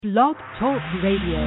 Blog Talk Radio.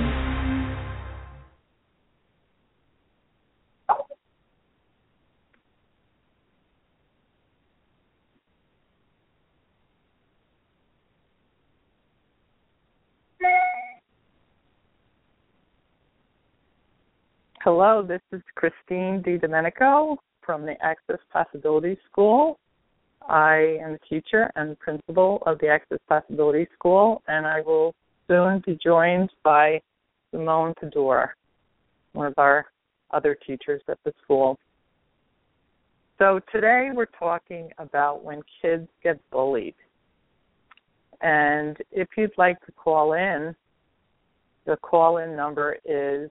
Hello, this is Christine DiDomenico from the Access Possibility School. I am the teacher and principal of the Access Possibility School, and I will soon be joined by Simone Fedor, one of our other teachers at the school. So today we're talking about when kids get bullied. And if you'd like to call in, the call-in number is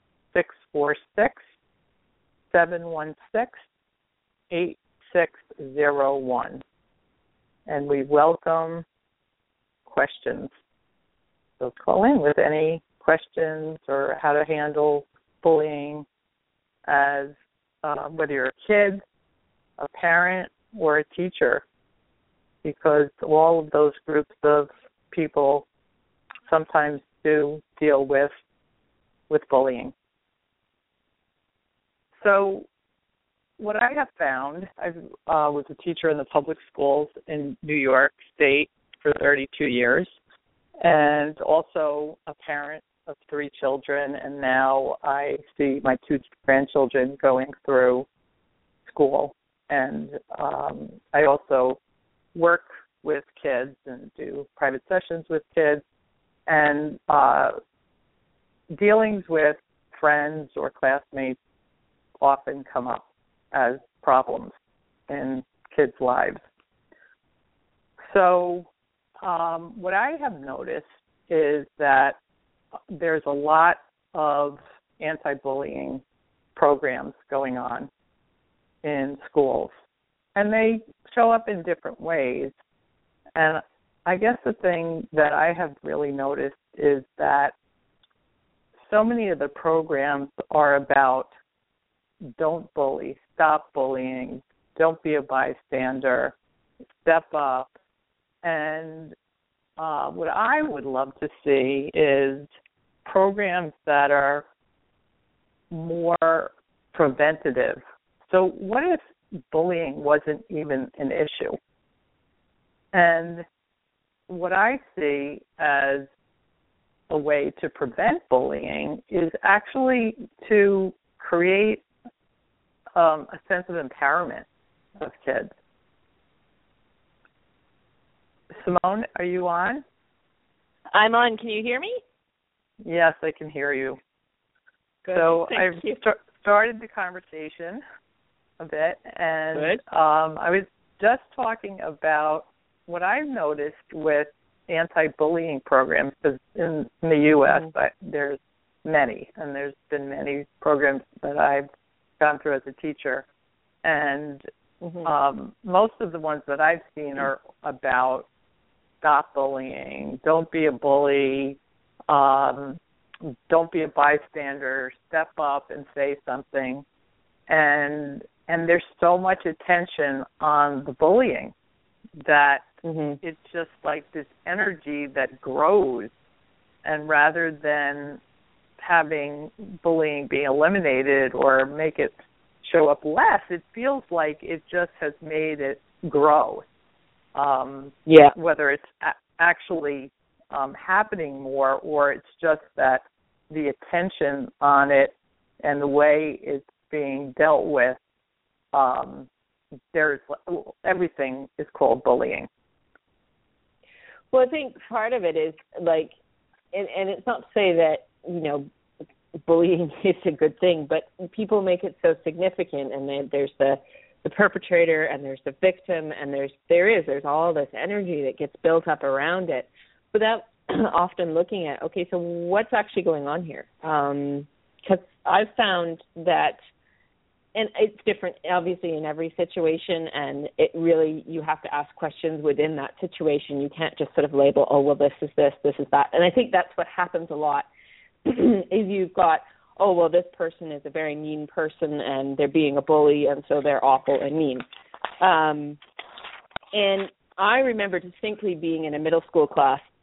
646-716-8601. And we welcome questions. So call in with any questions or how to handle bullying as whether you're a kid, a parent, or a teacher, because all of those groups of people sometimes do deal with bullying. So what I have found, I was a teacher in the public schools in New York State for 32 years, and also a parent of 3 children, and now I see my 2 grandchildren going through school. And I also work with kids and do private sessions with kids, and dealings with friends or classmates often come up as problems in kids' lives. So what I have noticed is that there's a lot of anti-bullying programs going on in schools, and they show up in different ways. And I guess the thing that I have really noticed is that so many of the programs are about don't bully, stop bullying, don't be a bystander, step up. And what I would love to see is programs that are more preventative. So what if bullying wasn't even an issue? And what I see as a way to prevent bullying is actually to create a sense of empowerment of kids. Simone, are you on? I'm on. Can you hear me? Yes, I can hear you. Good. So Thank I've you. started the conversation a bit, and Good. I was just talking about what I've noticed with anti-bullying programs, because in the U.S. There's many, and there's been many programs that I've gone through as a teacher, and most of the ones that I've seen are about stop bullying, don't be a bully, don't be a bystander, step up and say something, and there's so much attention on the bullying that it's just like this energy that grows, and rather than having bullying be eliminated or make it show up less, it feels like it just has made it grow. Whether it's actually happening more, or it's just that the attention on it and the way it's being dealt with, there's everything is called bullying. Well, I think part of it is like, and it's not to say that, bullying is a good thing, but people make it so significant, and there's the perpetrator, and there's the victim, and there's all this energy that gets built up around it without often looking at, okay, so what's actually going on here? Because I've found that, and it's different, obviously, in every situation, and it really, you have to ask questions within that situation. You can't just sort of label, oh, well, this is this is that. And I think that's what happens a lot, is you've got, oh, well, this person is a very mean person, and they're being a bully, and so they're awful and mean. And I remember distinctly being in a middle school class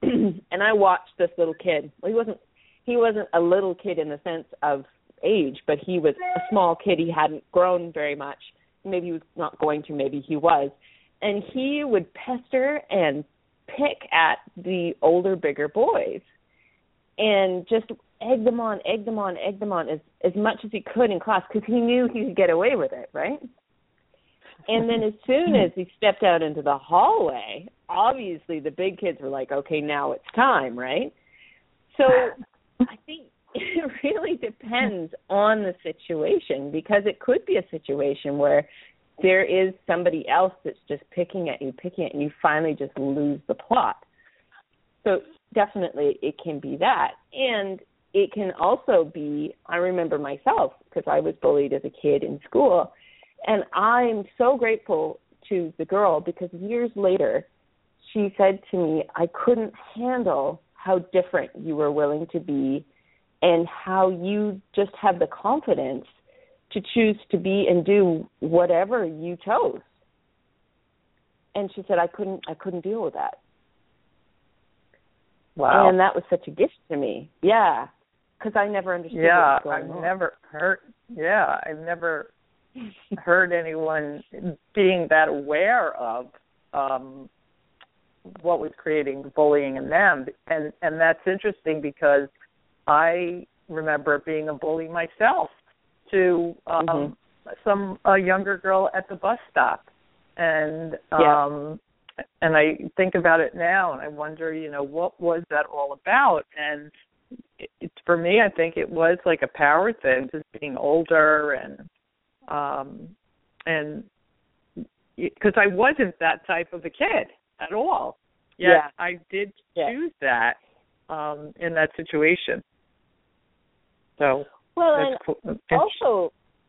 and I watched this little kid. Well, he wasn't a little kid in the sense of age, but he was a small kid. He hadn't grown very much. Maybe he was not going to, maybe he was. And he would pester and pick at the older, bigger boys and just egg them on as much as he could in class because he knew he could get away with it, right? And then as soon as he stepped out into the hallway, obviously the big kids were like, okay, now it's time, right? So I think it really depends on the situation, because it could be a situation where there is somebody else that's just picking at you, and you finally just lose the plot. So definitely it can be that. And it can also be, I remember myself, because I was bullied as a kid in school, and I'm so grateful to the girl because years later she said to me, I couldn't handle how different you were willing to be and how you just have the confidence to choose to be and do whatever you chose. And she said, I couldn't deal with that. Wow. And that was such a gift to me. Yeah. Because I never understood what was going on. I've never heard anyone being that aware of what was creating bullying in them. And that's interesting because I remember being a bully myself to a younger girl at the bus stop. And and I think about it now and I wonder, what was that all about? And it's for me, I think it was like a power thing, just being older and because I wasn't that type of a kid at all. Yet I did choose that in that situation. So and also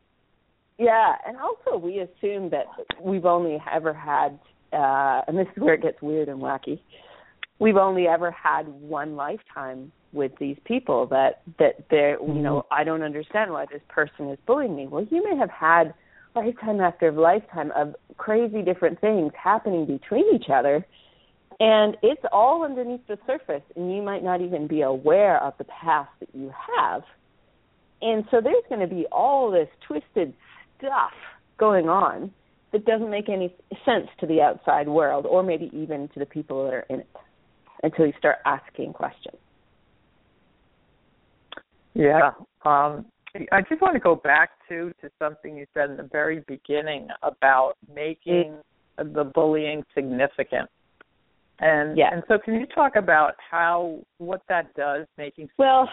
we assume that we've only ever had, and this is where it gets weird and wacky, we've only ever had one lifetime with these people that they're, I don't understand why this person is bullying me. Well, you may have had lifetime after lifetime of crazy different things happening between each other, and it's all underneath the surface, and you might not even be aware of the past that you have. And so there's going to be all this twisted stuff going on that doesn't make any sense to the outside world, or maybe even to the people that are in it, until you start asking questions. Yeah. I just want to go back to something you said in the very beginning about making the bullying significant. And so can you talk about what that does, making? Well,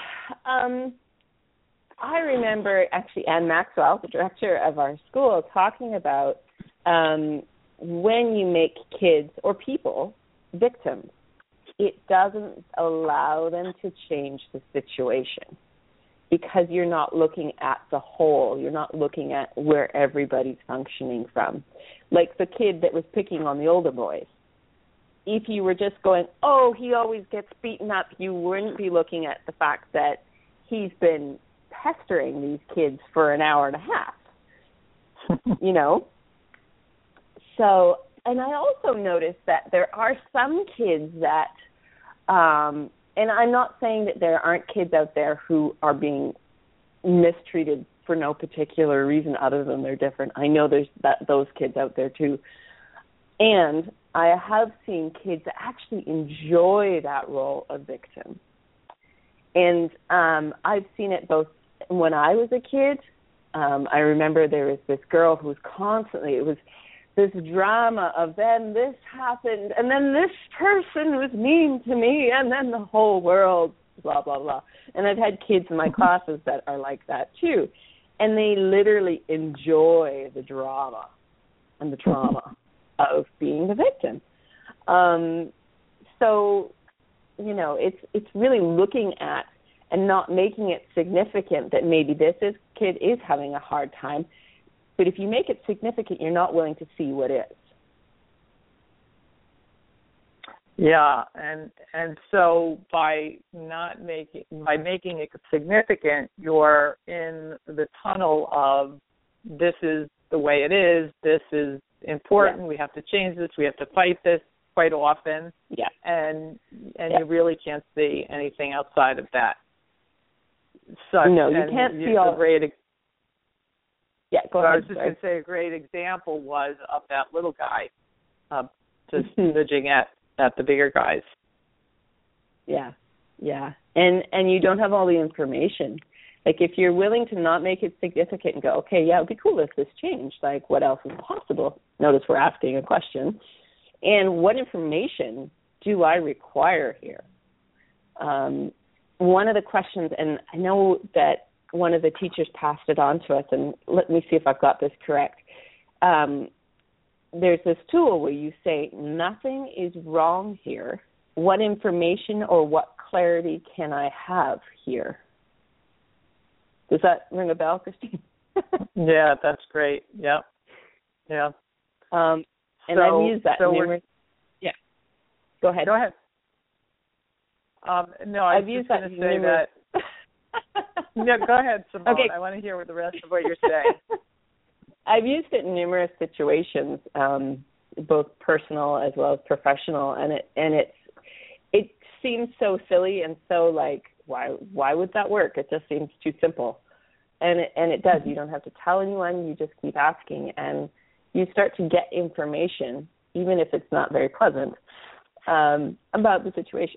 I remember actually Anne Maxwell, the director of our school, talking about when you make kids or people victims, it doesn't allow them to change the situation because you're not looking at the whole. You're not looking at where everybody's functioning from. Like the kid that was picking on the older boys. If you were just going, oh, he always gets beaten up, you wouldn't be looking at the fact that he's been pestering these kids for an hour and a half, So, and I also noticed that there are some kids that, and I'm not saying that there aren't kids out there who are being mistreated for no particular reason other than they're different. I know there's those kids out there too. And I have seen kids that actually enjoy that role of victim. And I've seen it both when I was a kid. I remember there was this girl who was constantly, it was this drama of then this happened, and then this person was mean to me, and then the whole world, blah, blah, blah. And I've had kids in my classes that are like that too. And they literally enjoy the drama and the trauma of being the victim. So, it's really looking at and not making it significant that maybe this kid is having a hard time. But if you make it significant, you're not willing to see what is. Yeah, and so by making it significant, you're in the tunnel of this is the way it is, this is important, we have to change this, we have to fight this, quite often. Yeah. And you really can't see anything outside of that. No, you can't see all. Yeah, go ahead. I was just going to say a great example was of that little guy just nudging at the bigger guys. Yeah. And you don't have all the information. Like, if you're willing to not make it significant and go, okay, yeah, it would be cool if this changed. Like, what else is possible? Notice we're asking a question. And what information do I require here? One of the questions, and I know that one of the teachers passed it on to us, and let me see if I've got this correct. There's this tool where you say, nothing is wrong here. What information or what clarity can I have here? Does that ring a bell, Christine? Yeah, that's great. Yep. Yeah. And I've used that numerous. Yeah. Go ahead. No, I was just going to say that. Yeah, go ahead, Simone. Okay. I want to hear the rest of what you're saying. I've used it in numerous situations, both personal as well as professional, and it seems so silly and so like, why would that work? It just seems too simple, and it does. You don't have to tell anyone. You just keep asking, and you start to get information, even if it's not very pleasant, about the situation.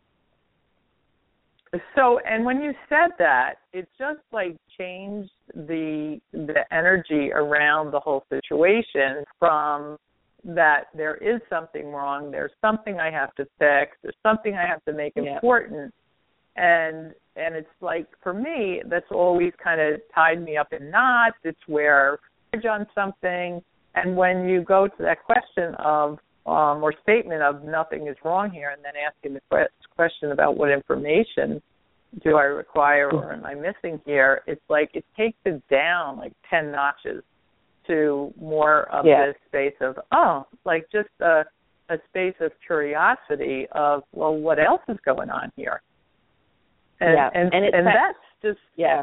So, and when you said that, it just like changed the energy around the whole situation from that there is something wrong, there's something I have to fix, there's something I have to make important. And it's like, for me, that's always kind of tied me up in knots. It's where I judge on something. And when you go to that question of, or statement of nothing is wrong here, and then asking the question about what information do I require or am I missing here, it's like it takes it down like 10 notches to more of this space of, like just a space of curiosity of, well, what else is going on here? And that's just... Yeah.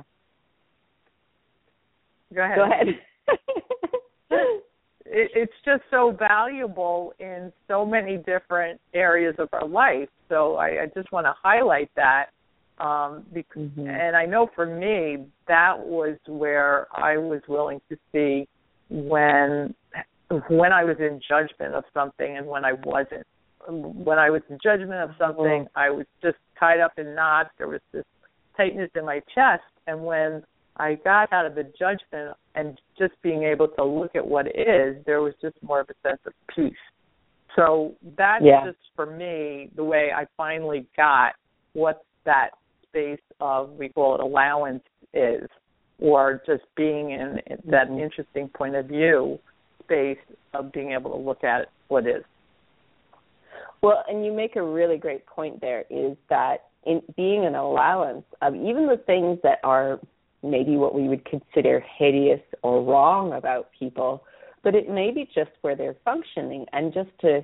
Go ahead. Go ahead. It's just so valuable in so many different areas of our life. So I just want to highlight that. Because, and I know for me, that was where I was willing to see when I was in judgment of something and when I wasn't. When I was in judgment of something, I was just tied up in knots. There was this tightness in my chest. And when I got out of the judgment and just being able to look at what is, there was just more of a sense of peace. So that's just, for me, the way I finally got what that space of, we call it allowance is, or just being in that interesting point of view space of being able to look at what is. Well, and you make a really great point there, is that in being an allowance of even the things that are maybe what we would consider hideous or wrong about people, but it may be just where they're functioning, and just to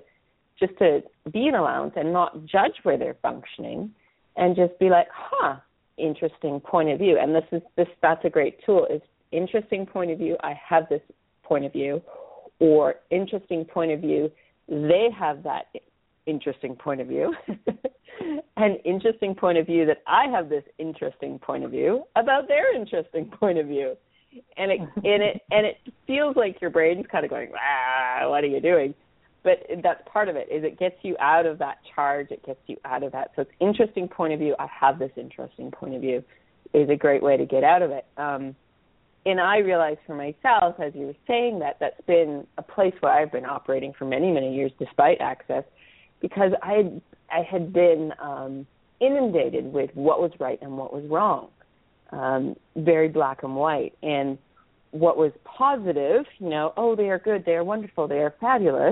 be an allowance and not judge where they're functioning, and just be like, interesting point of view. And that's a great tool, is interesting point of view, I have this point of view, or interesting point of view, they have that interesting point of view, an interesting point of view that I have this interesting point of view about their interesting point of view. And it feels like your brain's kind of going, what are you doing? But that's part of it, is it gets you out of that charge, it gets you out of that. So it's interesting point of view, I have this interesting point of view, is a great way to get out of it. And I realized for myself, as you were saying, that's been a place where I've been operating for many, many years despite Access, because I had been inundated with what was right and what was wrong, very black and white. And what was positive, they are good, they are wonderful, they are fabulous,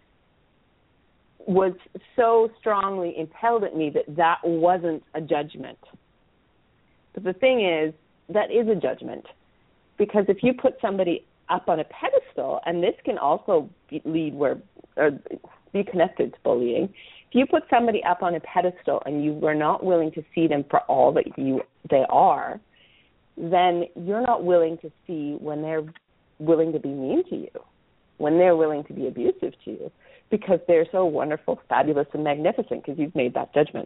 was so strongly impelled at me that wasn't a judgment. But the thing is, that is a judgment. Because if you put somebody up on a pedestal, and this can also be connected to bullying, if you put somebody up on a pedestal and you are not willing to see them for all that they are, then you're not willing to see when they're willing to be mean to you, when they're willing to be abusive to you. because they're so wonderful, fabulous, and magnificent because you've made that judgment.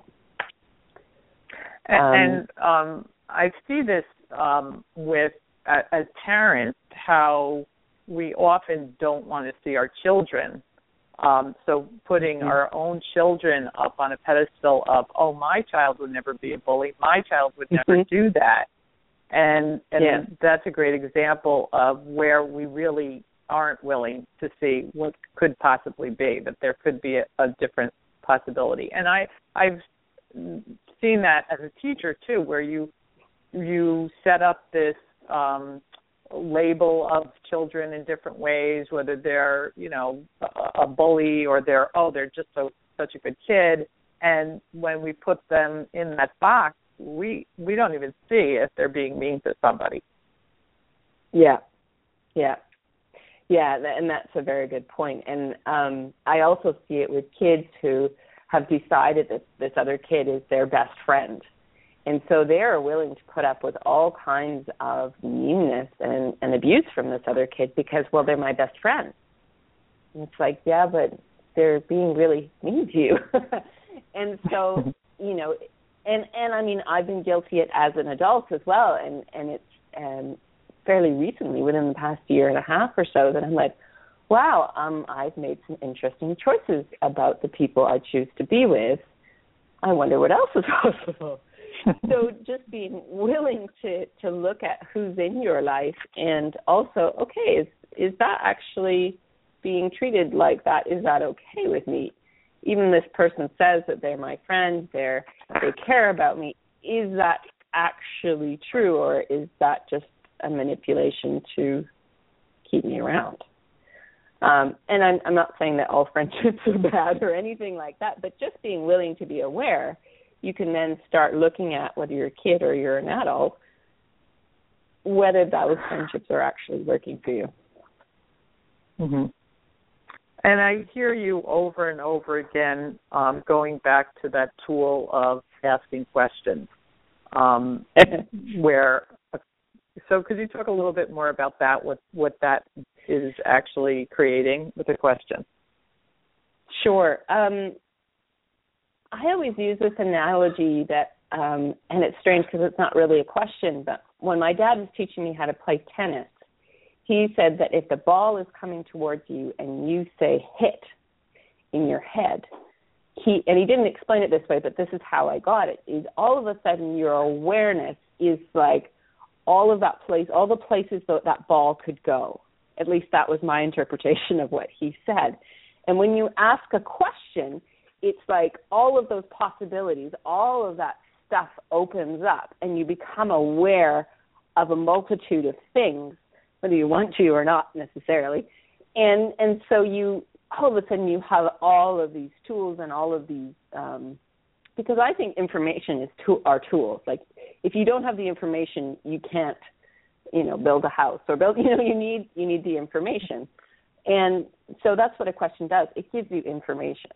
And I see this with, as parents, how we often don't want to see our children. So putting our own children up on a pedestal of, oh, my child would never be a bully, my child would never do that. And that's a great example of where we really aren't willing to see what could possibly be, that there could be a different possibility. And I've seen that as a teacher, too, where you set up this label of children in different ways, whether they're, a bully or they're just such a good kid. And when we put them in that box, we don't even see if they're being mean to somebody. Yeah, and that's a very good point. And I also see it with kids who have decided that this other kid is their best friend. And so they are willing to put up with all kinds of meanness and abuse from this other kid because, well, they're my best friend. And it's like, yeah, but they're being really mean to you. And so, and I mean, I've been guilty of it as an adult as well. And it's fairly recently, within the past year and a half or so, that I'm like, wow, I've made some interesting choices about the people I choose to be with. I wonder what else is possible. So just being willing to look at who's in your life and also, okay, is that actually being treated like that? Is that okay with me? Even this person says that they're my friend, they care about me. Is that actually true, or is that just a manipulation to keep me around? And I'm not saying that all friendships are bad or anything like that, but just being willing to be aware, you can then start looking at, whether you're a kid or you're an adult, whether those friendships are actually working for you. Mm-hmm. And I hear you over and over again going back to that tool of asking questions. So could you talk a little bit more about that, what that is actually creating with a question? Sure. I always use this analogy that, and it's strange because it's not really a question, but when my dad was teaching me how to play tennis, he said that if the ball is coming towards you and you say hit in your head, he didn't explain it this way, but this is how I got it, is all of a sudden your awareness is like all of that place, all the places that ball could go. At least that was my interpretation of what he said. And when you ask a question, it's like all of those possibilities, all of that stuff opens up and you become aware of a multitude of things, whether you want to or not necessarily. And so you, all of a sudden you have all of these tools and all of these, because I think information is our tools. Like if you don't have the information, you can't, build a house or build, you need the information. And so that's what a question does. It gives you information.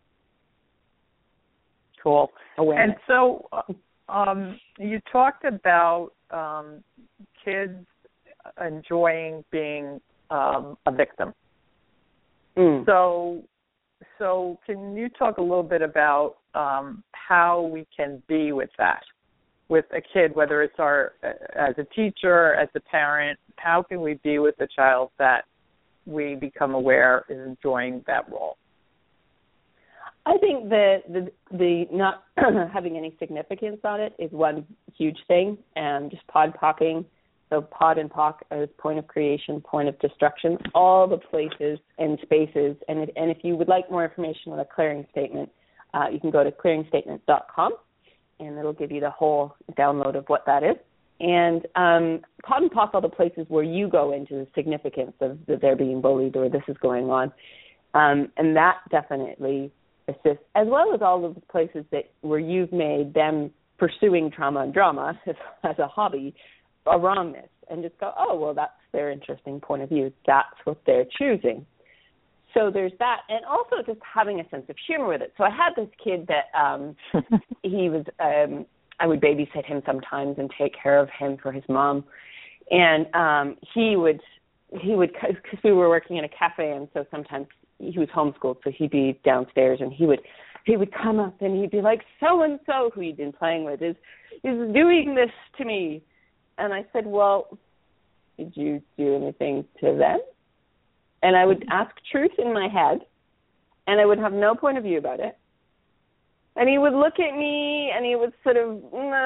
Cool. Awareness. And so you talked about kids enjoying being a victim. So can you talk a little bit about how we can be with that, with a kid, whether it's as a teacher, as a parent, how can we be with a child that we become aware is enjoying that role? I think the not having any significance on it is one huge thing, and just POD-POCing. So POD and POC as point of creation, point of destruction, all the places and spaces. And if you would like more information on a clearing statement, you can go to clearingstatement.com, and it'll give you the whole download of what that is. And POD and POC are the places where you go into the significance of that they're being bullied or this is going on. And that definitely assists, as well as all of the places where you've made them pursuing trauma and drama as a hobby a wrongness, and just go, oh, well, that's their interesting point of view. That's what they're choosing. So there's that, and also just having a sense of humor with it. So I had this kid that he was, I would babysit him sometimes and take care of him for his mom, and he would, because we were working in a cafe, and so sometimes he was homeschooled, so he'd be downstairs, and he would come up and he'd be like, so and so, who he'd been playing with, is doing this to me. And I said, well, did you do anything to them? And I would ask truth in my head, and I would have no point of view about it. And he would look at me, and he would sort of,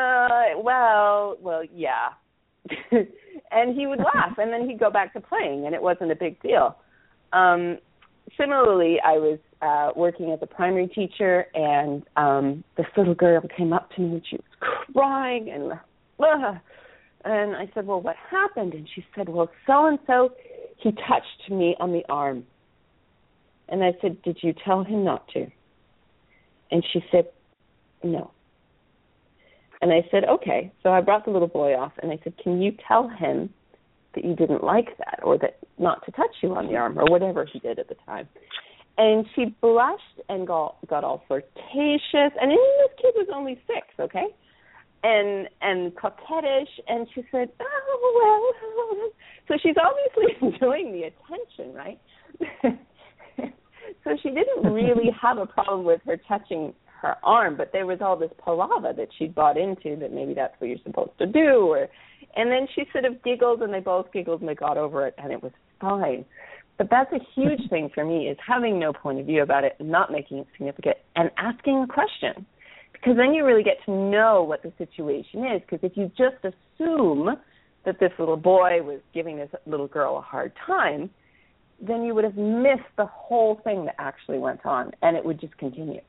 well, yeah. And he would laugh, and then he'd go back to playing, and it wasn't a big deal. Similarly, I was working as a primary teacher, and this little girl came up to me, and she was crying, and I said, well, what happened? And she said, well, so-and-so, he touched me on the arm. And I said, did you tell him not to? And she said, no. And I said, okay. So I brought the little boy off, and I said, can you tell him that you didn't like that, or that not to touch you on the arm, or whatever he did at the time? And she blushed and got all flirtatious. And this kid was only 6, okay? And coquettish. And she said, oh, well. So she's obviously enjoying the attention, right? So she didn't really have a problem with her touching her arm, but there was all this palaver that she'd bought into, that maybe that's what you're supposed to do. And then she sort of giggled, and they both giggled, and they got over it, and it was fine. But that's a huge thing for me, is having no point of view about it, not making it significant, and asking a question. Because then you really get to know what the situation is. Because if you just assume that this little boy was giving this little girl a hard time, then you would have missed the whole thing that actually went on, and it would just continue.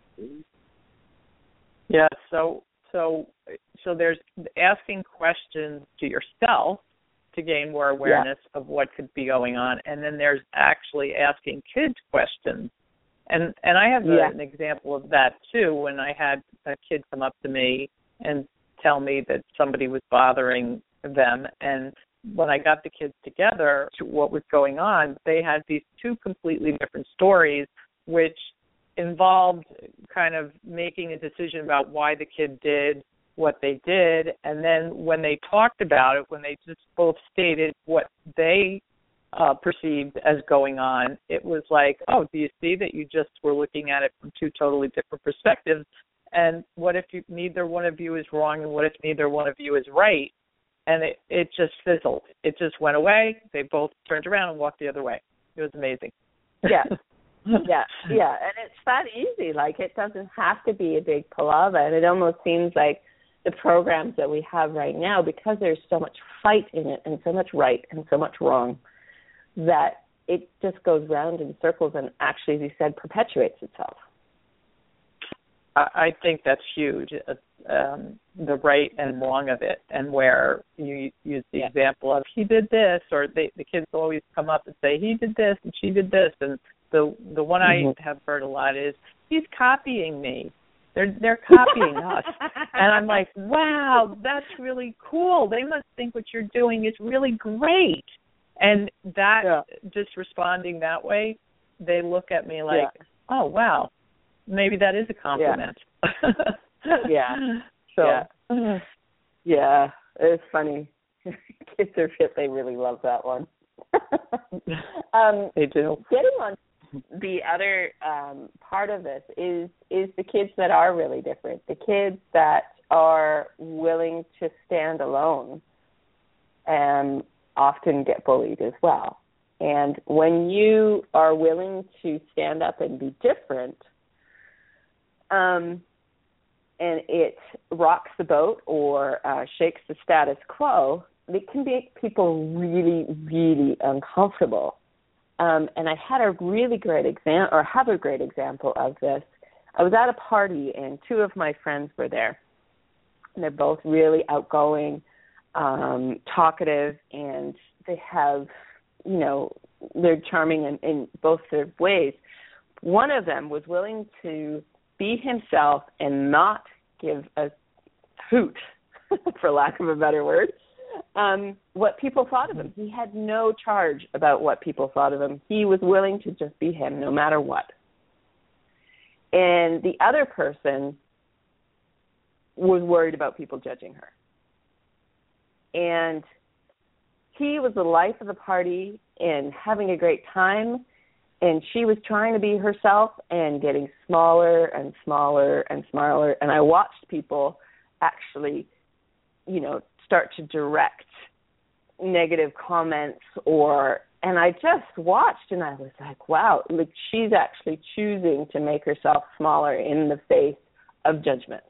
Yeah, so there's asking questions to yourself to gain more awareness of what could be going on, and then there's actually asking kids questions. And I have an example of that, too, when I had a kid come up to me and tell me that somebody was bothering them. And when I got the kids together, what was going on, they had these 2 completely different stories, which involved kind of making a decision about why the kid did what they did. And then when they talked about it, when they just both stated what they perceived as going on, it was like, oh, do you see that you just were looking at it from 2 totally different perspectives? And what if neither one of you is wrong, and what if neither one of you is right? And it just fizzled. It just went away. They both turned around and walked the other way. It was amazing. Yeah. Yeah. And it's that easy. Like, it doesn't have to be a big palaver. And it almost seems like the programs that we have right now, because there's so much fight in it, and so much right and so much wrong, that it just goes round in circles and actually, as you said, perpetuates itself. I think that's huge, the right and wrong of it, and where you use the example of he did this, or the kids always come up and say he did this and she did this, and the one I have heard a lot is he's copying me. They're copying us, and I'm like, wow, that's really cool. They must think what you're doing is really great, and that just responding that way, they look at me like, oh wow. Maybe that is a compliment. Yeah, it's funny. Kids are fit. They really love that one. They do. Getting on the other part of this is the kids that are really different, the kids that are willing to stand alone and often get bullied as well. And when you are willing to stand up and be different, and it rocks the boat or shakes the status quo, it can make people really, really uncomfortable. And I had a really great example of this. I was at a party, and 2 of my friends were there. And they're both really outgoing, talkative, and they have, they're charming in both their ways. One of them was willing to be himself and not give a hoot, for lack of a better word, what people thought of him. He had no charge about what people thought of him. He was willing to just be him no matter what. And the other person was worried about people judging her. And he was the life of the party and having a great time, And she was trying to be herself and getting smaller and smaller and smaller. And I watched people actually, start to direct negative comments and I just watched and I was like, wow, like she's actually choosing to make herself smaller in the face of judgment.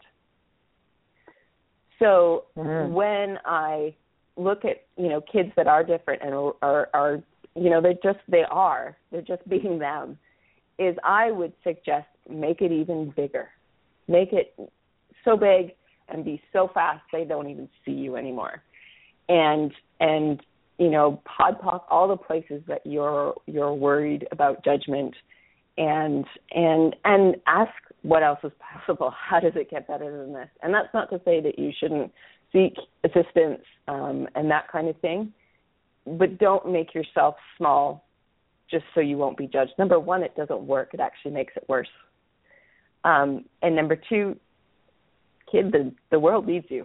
So when I look at, kids that are different and are they're just being them, is I would suggest make it even bigger. Make it so big and be so fast they don't even see you anymore. And podpoc all the places that you're worried about judgment and ask what else is possible. How does it get better than this? And that's not to say that you shouldn't seek assistance and that kind of thing, but don't make yourself small just so you won't be judged. Number one, it doesn't work. It actually makes it worse. And number two, kid, the world needs you.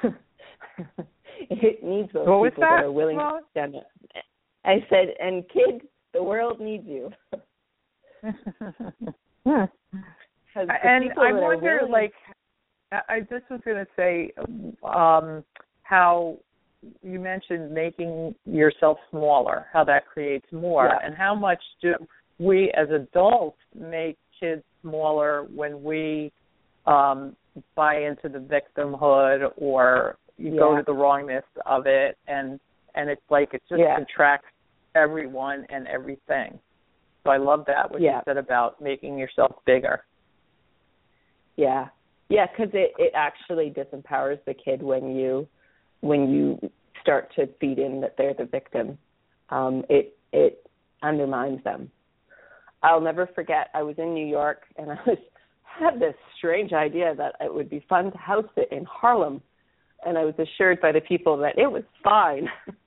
It needs those people that are willing to stand up. I said, and kid, the world needs you. And I wonder, I just was going to say how you mentioned making yourself smaller, how that creates more, and how much do we as adults make kids smaller when we buy into the victimhood or you go to the wrongness of it, and it's like it just contracts everyone and everything. So I love that, what you said about making yourself bigger. Yeah, because it actually disempowers the kid when you start to feed in that they're the victim. It undermines them. I'll never forget, I was in New York, and I had this strange idea that it would be fun to house sit in Harlem, and I was assured by the people that it was fine.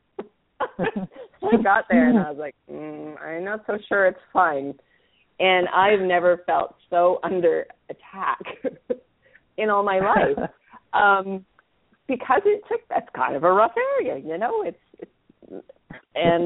I got there, and I was like, I'm not so sure it's fine. And I've never felt so under attack in all my life. Because that's kind of a rough area, and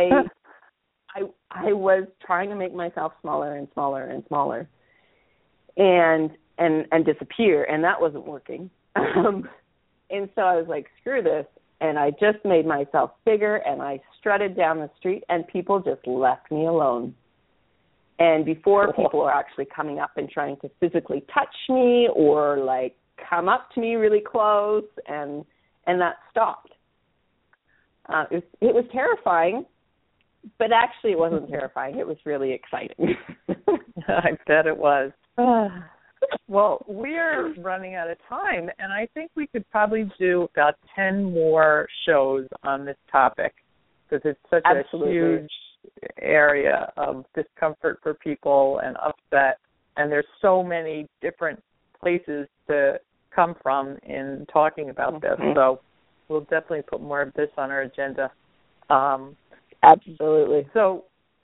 I was trying to make myself smaller and smaller and smaller, and disappear, and that wasn't working. And so I was like, screw this, and I just made myself bigger, and I strutted down the street, and people just left me alone. And before people are actually coming up and trying to physically touch me or come up to me really close, and that stopped. It was terrifying, but actually it wasn't terrifying. It was really exciting. I bet it was. Well, we're running out of time, and I think we could probably do about 10 more shows on this topic because it's such a huge area of discomfort for people and upset, and there's so many different places to come from in talking about this. So we'll definitely put more of this on our agenda. Absolutely. So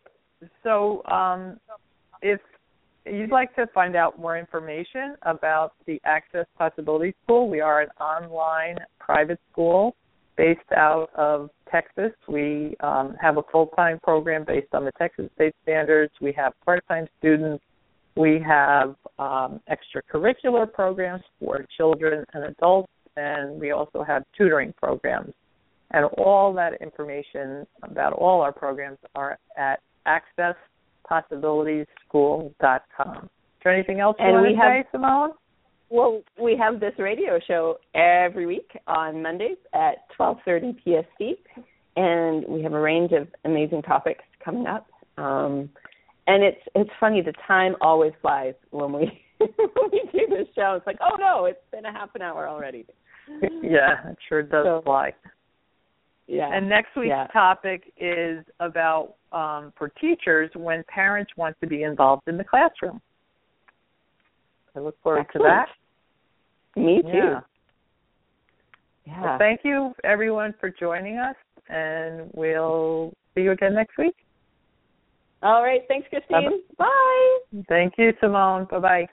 if you'd like to find out more information about the Access Possibility School, we are an online private school based out of Texas. We have a full-time program based on the Texas State Standards. We have part-time students. We have extracurricular programs for children and adults, and we also have tutoring programs. And all that information about all our programs are at accesspossibilitieschool.com. Is there anything else you want to say, Simone? Well, we have this radio show every week on Mondays at 12:30 PST, and we have a range of amazing topics coming up. And it's funny, the time always flies when we when we do this show. It's like, oh no, it's been a half an hour already. Yeah, it sure does fly. Yeah. And next week's topic is about for teachers when parents want to be involved in the classroom. I look forward to that. Me too. Yeah. Well, thank you, everyone, for joining us, and we'll see you again next week. All right. Thanks, Christine. Bye. Thank you, Simone. Bye-bye.